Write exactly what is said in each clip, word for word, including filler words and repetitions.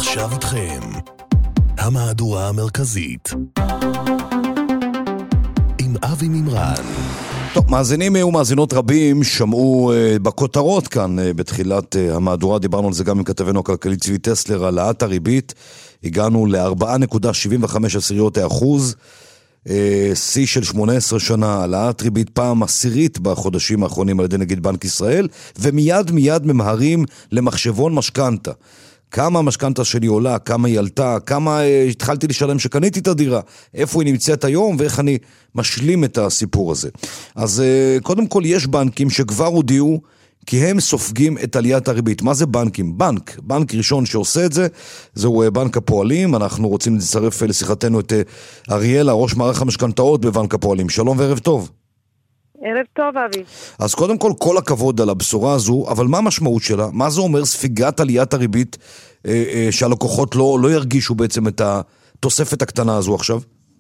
עכשיו איתכם המהדורה המרכזית עם אבי מימרן. טוב, מאזינים ומאזינות רבים שמעו uh, בכותרות כאן uh, בתחילת uh, המהדורה, דיברנו על זה גם עם כתבנו הכלכלי צבי טסלר, על העלאת הריבית, הגענו ל-ארבע נקודה שבעים וחמש אחוז, שיא של שמונה עשרה שנה, העלאת ריבית פעם עשירית בחודשים האחרונים על ידי נגיד בנק ישראל, ומיד מיד ממהרים למחשבון משכנתה. כמה המשכנתה שלי עולה, כמה היא עלתה, כמה uh, התחלתי לשלם שקניתי את הדירה, איפה היא נמצאת היום ואיך אני משלים את הסיפור הזה. אז uh, קודם כל יש בנקים שכבר הודיעו כי הם סופגים את עליית הריבית. מה זה בנקים? בנק, בנק ראשון שעושה את זה, זהו בנק הפועלים. אנחנו רוצים לצרף לשיחתנו את uh, אריאלה, ראש מערך המשכנתאות בבנק הפועלים. שלום וערב טוב. ערב טוב, אבי. אז קודם כל, כל הכבוד על הבשורה הזו, אבל מה המשמעות שלה? מה זה אומר ספיגת עליית הריבית, אה, אה, שהלקוחות לא, לא ירגישו בעצם את התוספת הקטנה הזו עכשיו?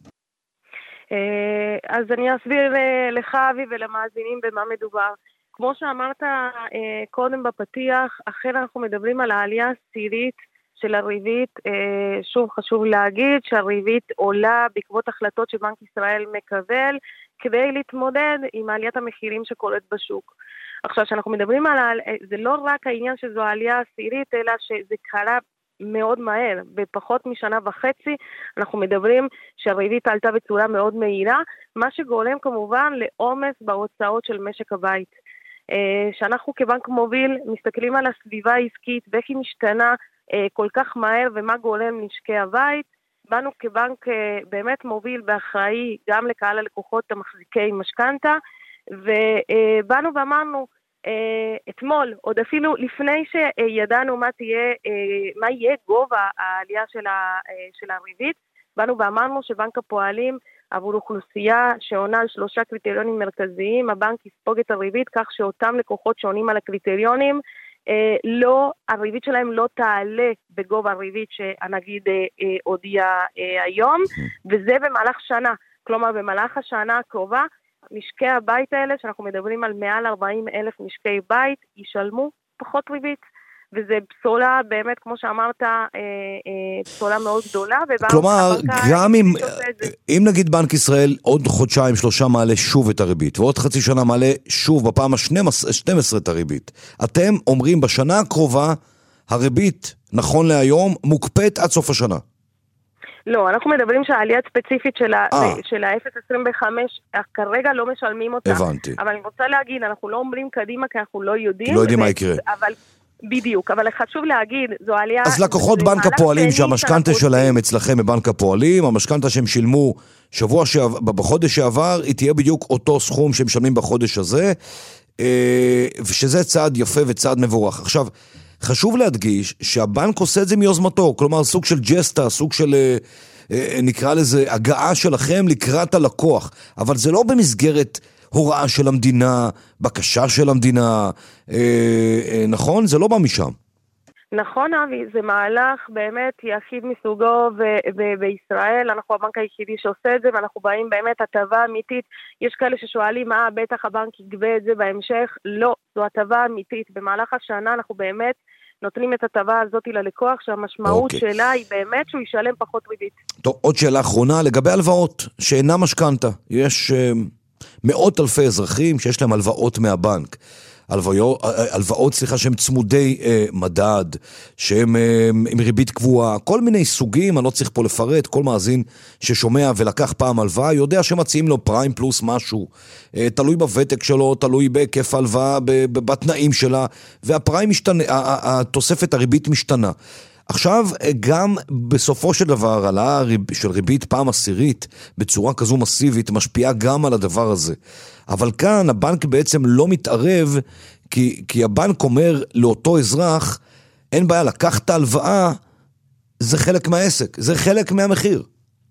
אה, אז אני אסביר לך, אבי, ולמאזינים במה מדובר. כמו שאמרת אה, קודם בפתיח, אחרי אנחנו מדברים על העלייה הסירית של הריבית. אה, שוב חשוב להגיד שהריבית עולה בעקבות החלטות שבנק ישראל מקבל, כדי להתמודד עם עליית המחירים שקורית בשוק. עכשיו, שאנחנו מדברים על, זה לא רק העניין שזו עלייה עשירית, אלא שזה קרה מאוד מהר. בפחות משנה וחצי אנחנו מדברים שהריבית עלתה בצורה מאוד מהירה, מה שגורם כמובן לעומס בהוצאות של משק הבית. שאנחנו כבנק מוביל מסתכלים על הסביבה העסקית, ואיך היא משתנה כל כך מהר, ומה גורם למשקי הבית. באנו כבנק באמת מוביל באחראי גם לקהל הלקוחות המחזיקי משכנתה, ובאנו ואמרנו אתמול, עוד אפילו לפני שידענו מה תהיה, מה יהיה גובה העלייה של, ה, של הריבית, באנו ואמרנו שבנק הפועלים עבור אוכלוסייה שעונה על שלושה קריטריונים מרכזיים, הבנק יספוג את הריבית כך שאותם לקוחות שעונים על הקריטריונים, אה, לא, הריבית שלהם לא תעלה בגובה הריבית שהנגיד אה, אה, הודיע אה, היום, וזה במהלך שנה. כלומר, במהלך השנה הקרובה, משקי הבית האלה, שאנחנו מדברים על מעל ארבעים אלף משקי בית, ישלמו פחות ריבית. וזה בשורה באמת, כמו שאמרת, בשורה מאוד גדולה. כלומר, גם אם, אם נגיד בנק ישראל עוד חודשיים, שלושה מעלה שוב את הריבית, ועוד חצי שנה מעלה שוב בפעם ה-שתים עשרה את הריבית, אתם אומרים בשנה הקרובה, הריבית, נכון להיום, מוקפאת עד סוף השנה. לא, אנחנו מדברים שהעלייה ספציפית של ה-אפס נקודה עשרים וחמש, כרגע לא משלמים אותה. הבנתי. אבל אני רוצה להגיד, אנחנו לא אומרים קדימה, כי אנחנו לא יודעים. כי לא יודעים מה יקרה. אבל... בדיוק, אבל חשוב להגיד, זו עלייה... אז לקוחות בנק הפועלים שהמשכנתה שלהם אצלכם בבנק הפועלים, המשכנתה שהם שילמו שבוע שעבר, בחודש שעבר, היא תהיה בדיוק אותו סכום שהם משלמים בחודש הזה, ושזה צעד יפה וצעד מבורך. עכשיו, חשוב להדגיש שהבנק עושה את זה מיוזמתו, כלומר סוג של ג'סטה, סוג של, נקרא לזה, הגעה שלכם לקראת הלקוח, אבל זה לא במסגרת... הוראה של המדינה, בקשה של המדינה, אה, אה, נכון? זה לא בא משם. נכון, אבי, זה מהלך באמת יחיד מסוגו ו- ב- בישראל, אנחנו הבנק היחידי שעושה את זה, ואנחנו באים באמת הטבה אמיתית. יש כאלה ששואלים, מה, בטח הבנק יגבה את זה בהמשך? לא, זו הטבה אמיתית. במהלך השנה אנחנו באמת נותנים את הטבה הזאת ללקוח, שהמשמעות okay. שלה היא באמת שהוא ישלם פחות ריבית. טוב, עוד שאלה אחרונה, לגבי הלוואות, שאינה משכנתה, יש... אה... מאות אלפי אזרחים שיש להם הלוואות מהבנק, הלוואות, הלוואות סליחה, שהם צמודי אה, מדד, שהם אה, עם ריבית קבועה, כל מיני סוגים, אני לא צריך פה לפרט, כל מאזין ששומע ולקח פעם הלוואה, יודע שמציעים לו פריים פלוס משהו, אה, תלוי בוותק שלו, תלוי בהיקף הלוואה, בתנאים שלה, והפריים משתנה, התוספת הריבית משתנה. עכשיו, גם בסופו של דבר, העלאה של ריבית פעם עשירית בצורה כזו מסיבית משפיעה גם על הדבר הזה. אבל כאן הבנק בעצם לא מתערב, כי, כי הבנק אומר לאותו אזרח, אין בעיה, לקחת הלוואה, זה חלק מהעסק, זה חלק מהמחיר.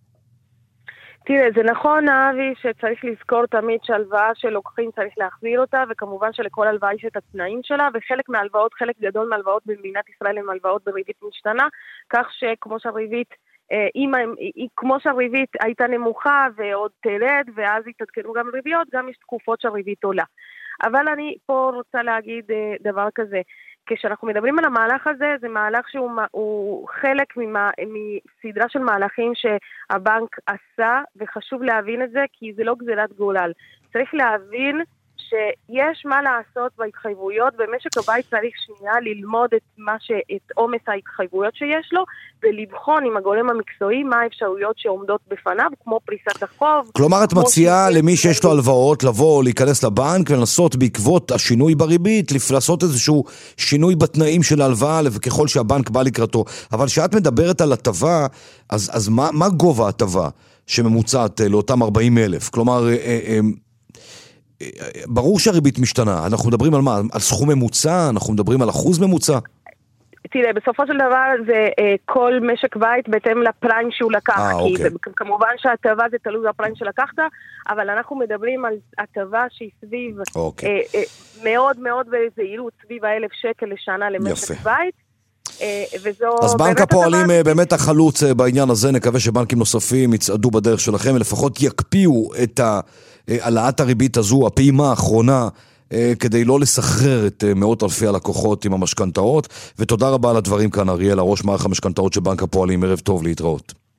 תראה, זה נכון, אבי, שצריך לזכור תמיד שהלוואה שלוקחים צריך להחזיר אותה, וכמובן שלכל הלוואה יש את התנאים שלה, וחלק מהלוואות, חלק גדול מהלוואות במדינת ישראל הן הלוואות בריבית משתנה, כך שכמו שהריבית, אם, כמו שהריבית הייתה נמוכה ועוד תרד, ואז יתעדכנו גם ריביות, גם יש תקופות שהריבית עולה. אבל אני פה רוצה להגיד דבר כזה, כשאנחנו מדברים על המהלך הזה, זה מהלך שהוא חלק מסדרה של מהלכים שהבנק עשה, וחשוב להבין את זה, כי זה לא גזירת גורל. צריך להבין שיש מה לעשות בהתחייבויות, במשק הבית צריך שנייה ללמוד את מה ש... את עומס ההתחייבויות שיש לו, ולבחון עם הגורם המקצועי מה האפשרויות שעומדות בפניו, כמו פריסת החוב. כלומר, את מציעה למי שיש לו הלוואות לבוא, להיכנס לבנק, ולנסות בעקבות השינוי בריבית, לעשות איזשהו שינוי בתנאים של ההלוואה, וככל שהבנק בא לקראתו. אבל כשאת מדברת על הטבה, אז, אז מה, מה גובה הטבה שממוצעת לאותם ארבעים אלף? כלומר, ברור שהריבית משתנה. אנחנו מדברים על מה? על סכום ממוצע? אנחנו מדברים על אחוז ממוצע? תראה, בסופו של דבר זה אה, כל משק בית בהתאם לפריים שהוא לקח. אה, כי אוקיי. זה, כמובן שהטבה זה תלוי בפריים שלקחת, אבל אנחנו מדברים על הטבה שהיא סביב אוקיי. אה, אה, מאוד מאוד בזהירות, סביב האלף שקל לשנה למשק יפה. בית. אז בנק הפועלים באמת החלוץ בעניין הזה, נקווה שבנקים נוספים יצעדו בדרך שלכם, ולפחות יקפיאו את העלאת הריבית הזו, הפעימה האחרונה, כדי לא לסחרר את מאות אלפי הלקוחות עם המשכנתאות. ותודה רבה על הדברים כאן, אריאל, הראש מערך המשכנתאות של בנק הפועלים. ערב טוב, להתראות.